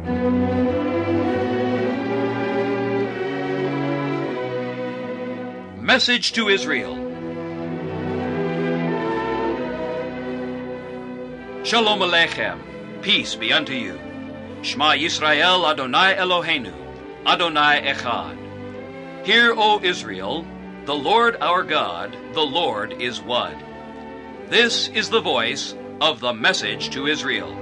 Message to Israel. Shalom Aleichem, peace be unto you. Shema Yisrael Adonai Eloheinu, Adonai Echad. Hear, O Israel, the Lord our God, the Lord is one. This is the voice of the message to Israel.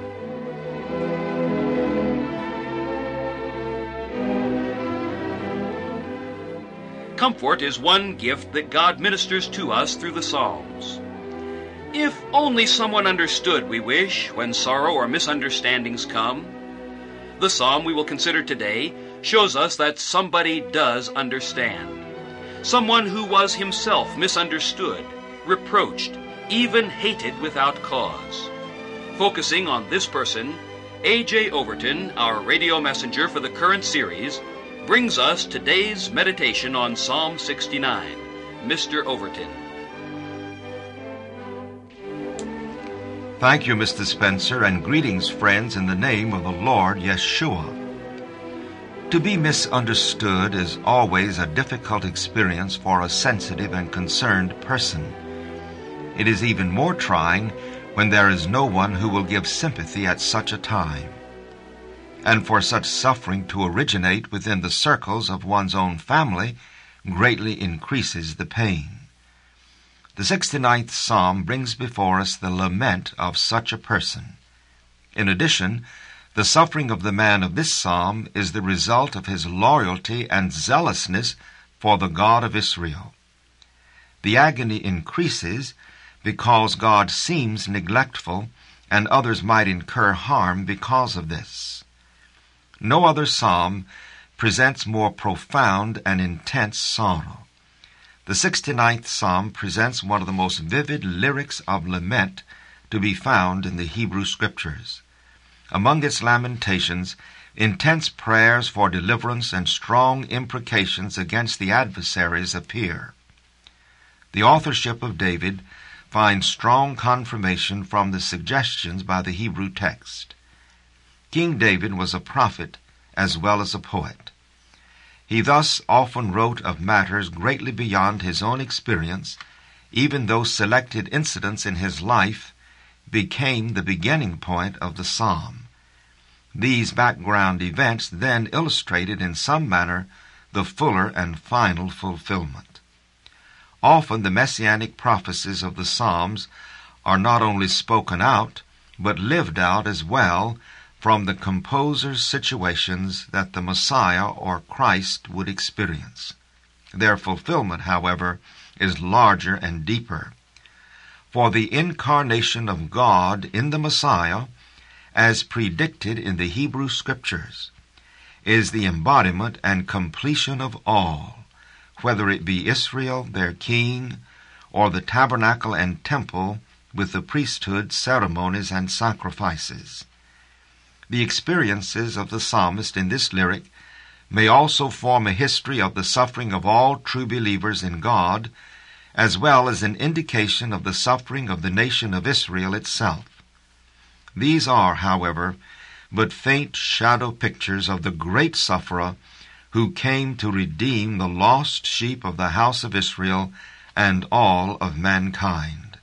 Comfort is one gift that God ministers to us through the Psalms. If only someone understood, we wish, when sorrow or misunderstandings come. The psalm we will consider today shows us that somebody does understand. Someone who was himself misunderstood, reproached, even hated without cause. Focusing on this person, A.J. Overton, our radio messenger for the current series, brings us today's meditation on Psalm 69. Mr. Overton. Thank you, Mr. Spencer, and greetings, friends, in the name of the Lord Yeshua. To be misunderstood is always a difficult experience for a sensitive and concerned person. It is even more trying when there is no one who will give sympathy at such a time. And for such suffering to originate within the circles of one's own family greatly increases the pain. The 69th Psalm brings before us the lament of such a person. In addition, the suffering of the man of this psalm is the result of his loyalty and zealousness for the God of Israel. The agony increases because God seems neglectful, and others might incur harm because of this. No other psalm presents more profound and intense sorrow. The 69th Psalm presents one of the most vivid lyrics of lament to be found in the Hebrew Scriptures. Among its lamentations, intense prayers for deliverance and strong imprecations against the adversaries appear. The authorship of David finds strong confirmation from the suggestions by the Hebrew text. King David was a prophet as well as a poet. He thus often wrote of matters greatly beyond his own experience, even though selected incidents in his life became the beginning point of the psalm. These background events then illustrated in some manner the fuller and final fulfillment. Often the messianic prophecies of the Psalms are not only spoken out, but lived out as well from the composer's situations that the Messiah or Christ would experience. Their fulfillment, however, is larger and deeper. For the incarnation of God in the Messiah, as predicted in the Hebrew Scriptures, is the embodiment and completion of all, whether it be Israel, their king, or the tabernacle and temple with the priesthood, ceremonies, and sacrifices. The experiences of the psalmist in this lyric may also form a history of the suffering of all true believers in God, as well as an indication of the suffering of the nation of Israel itself. These are, however, but faint shadow pictures of the great sufferer who came to redeem the lost sheep of the house of Israel and all of mankind.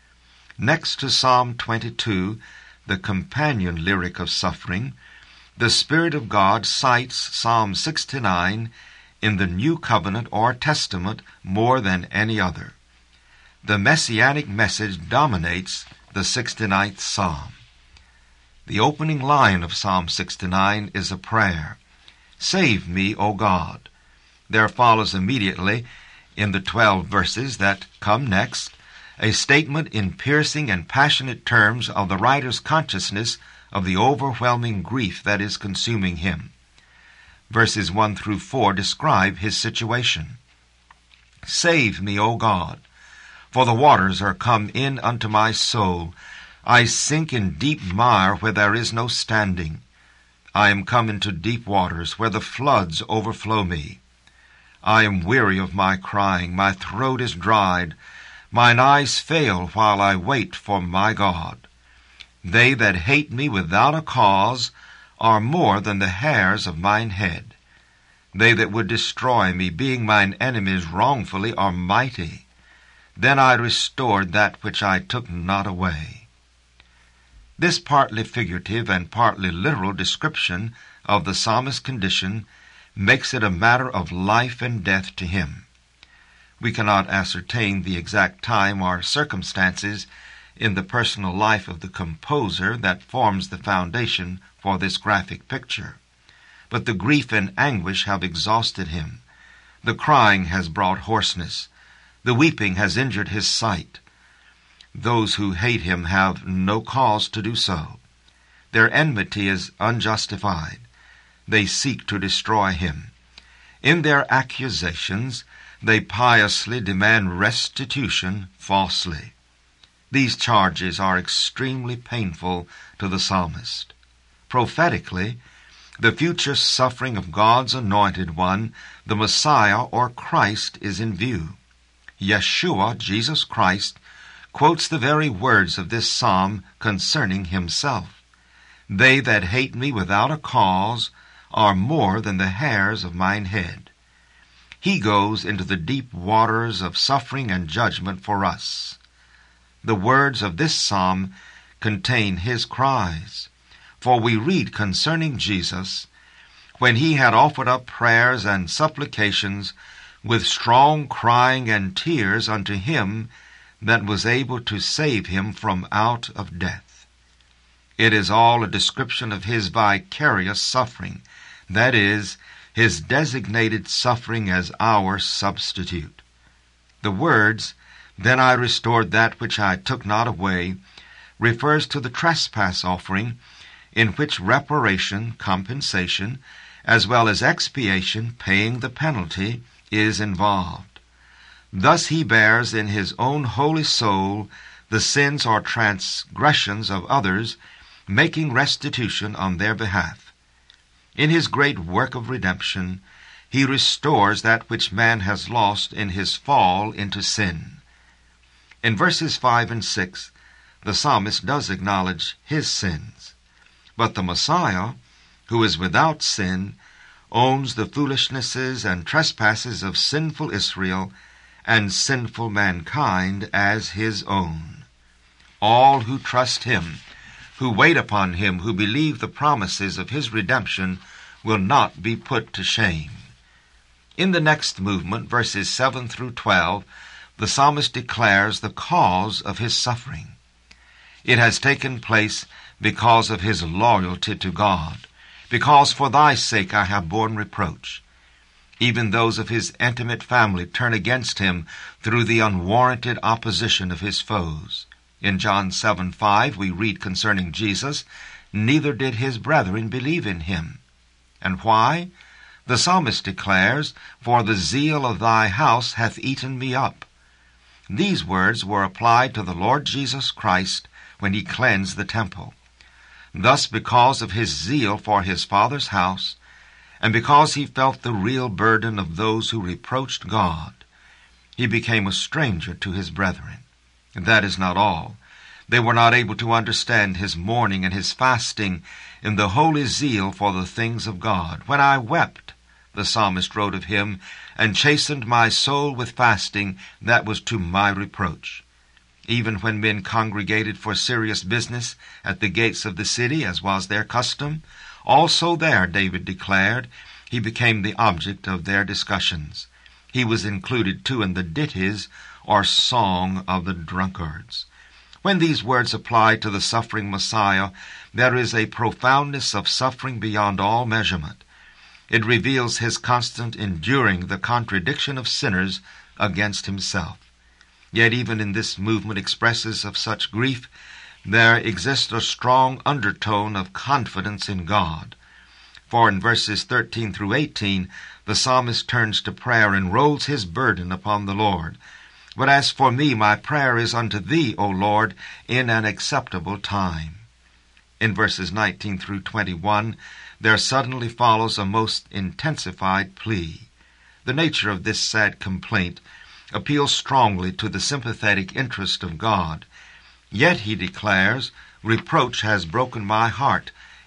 Next to Psalm 22, the companion lyric of suffering, the Spirit of God cites Psalm 69 in the New Covenant or Testament more than any other. The messianic message dominates the 69th Psalm. The opening line of Psalm 69 is a prayer, "Save me, O God." There follows immediately, in the 12 verses that come next, a statement in piercing and passionate terms of the writer's consciousness of the overwhelming grief that is consuming him. Verses 1 through 4 describe his situation. "Save me, O God, for the waters are come in unto my soul. I sink in deep mire where there is no standing. I am come into deep waters where the floods overflow me. I am weary of my crying, my throat is dried, mine eyes fail while I wait for my God. They that hate me without a cause are more than the hairs of mine head. They that would destroy me, being mine enemies wrongfully, are mighty. Then I restored that which I took not away. This partly figurative and partly literal description of the psalmist's condition makes it a matter of life and death to him. We cannot ascertain the exact time or circumstances in the personal life of the composer that forms the foundation for this graphic picture. But the grief and anguish have exhausted him. The crying has brought hoarseness. The weeping has injured his sight. Those who hate him have no cause to do so. Their enmity is unjustified. They seek to destroy him. In their accusations, they piously demand restitution falsely. These charges are extremely painful to the psalmist. Prophetically, the future suffering of God's anointed one, the Messiah or Christ, is in view. Yeshua, Jesus Christ, quotes the very words of this psalm concerning himself. They that hate me without a cause are more than the hairs of mine head. He goes into the deep waters of suffering and judgment for us. The words of this psalm contain his cries. For we read concerning Jesus, when he had offered up prayers and supplications with strong crying and tears unto him that was able to save him from out of death. It is all a description of his vicarious suffering, that is, his designated suffering as our substitute. The words, "Then I restored that which I took not away," refers to the trespass offering, in which reparation, compensation, as well as expiation, paying the penalty, is involved. Thus he bears in his own holy soul the sins or transgressions of others, making restitution on their behalf. In his great work of redemption, he restores that which man has lost in his fall into sin. In verses 5 and 6, the psalmist does acknowledge his sins. But the Messiah, who is without sin, owns the foolishnesses and trespasses of sinful Israel and sinful mankind as his own. All who trust him, who wait upon him, who believe the promises of his redemption, will not be put to shame. In the next movement, verses 7 through 12, the psalmist declares the cause of his suffering. It has taken place because of his loyalty to God, because for thy sake I have borne reproach. Even those of his intimate family turn against him through the unwarranted opposition of his foes. In John 7:5 we read concerning Jesus, "Neither did his brethren believe in him." And why? The psalmist declares, "For the zeal of thy house hath eaten me up." These words were applied to the Lord Jesus Christ when he cleansed the temple. Thus, because of his zeal for his Father's house, and because he felt the real burden of those who reproached God, he became a stranger to his brethren. And that is not all. They were not able to understand his mourning and his fasting in the holy zeal for the things of God. "When I wept," the psalmist wrote of him, "and chastened my soul with fasting, that was to my reproach." Even when men congregated for serious business at the gates of the city, as was their custom, also there, David declared, he became the object of their discussions. He was included too in the ditties, or song of the drunkards. When these words apply to the suffering Messiah, there is a profoundness of suffering beyond all measurement. It reveals his constant enduring the contradiction of sinners against himself. Yet even in this movement expresses of such grief, there exists a strong undertone of confidence in God. For in verses 13 through 18, the psalmist turns to prayer and rolls his burden upon the Lord. "But as for me, my prayer is unto thee, O Lord, in an acceptable time." In verses 19 through 21, there suddenly follows a most intensified plea. The nature of this sad complaint appeals strongly to the sympathetic interest of God. Yet, he declares, "Reproach has broken my heart."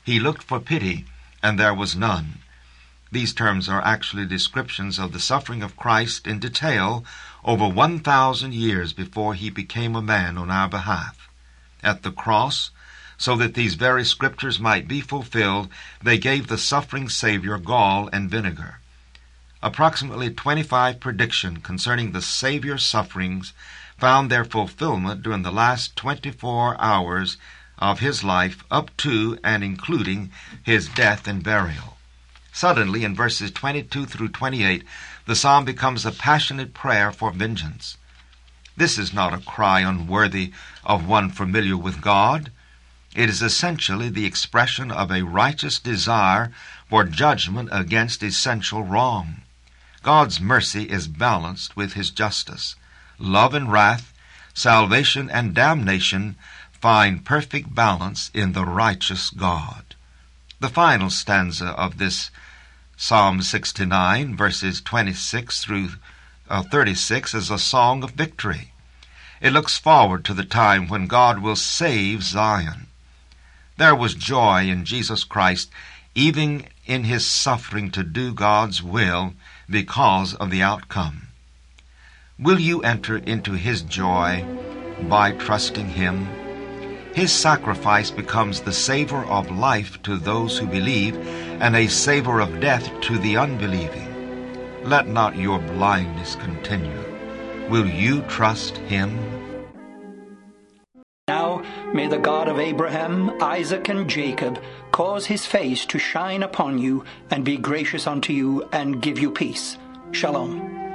He looked for pity, and there was none. These terms are actually descriptions of the suffering of Christ in detail over 1,000 years before he became a man on our behalf. At the cross, so that these very scriptures might be fulfilled, they gave the suffering Savior gall and vinegar. Approximately 25 predictions concerning the Savior's sufferings found their fulfillment during the last 24 hours of his life, up to and including his death and burial. Suddenly, in verses 22 through 28, the psalm becomes a passionate prayer for vengeance. This is not a cry unworthy of one familiar with God. It is essentially the expression of a righteous desire for judgment against essential wrong. God's mercy is balanced with his justice. Love and wrath, salvation and damnation find perfect balance in the righteous God. The final stanza of this Psalm 69, verses 26 through 36, is a song of victory. It looks forward to the time when God will save Zion. There was joy in Jesus Christ, even in his suffering to do God's will because of the outcome. Will you enter into his joy by trusting him? His sacrifice becomes the savor of life to those who believe and a savor of death to the unbelieving. Let not your blindness continue. Will you trust him? Now may the God of Abraham, Isaac, and Jacob cause his face to shine upon you and be gracious unto you and give you peace. Shalom.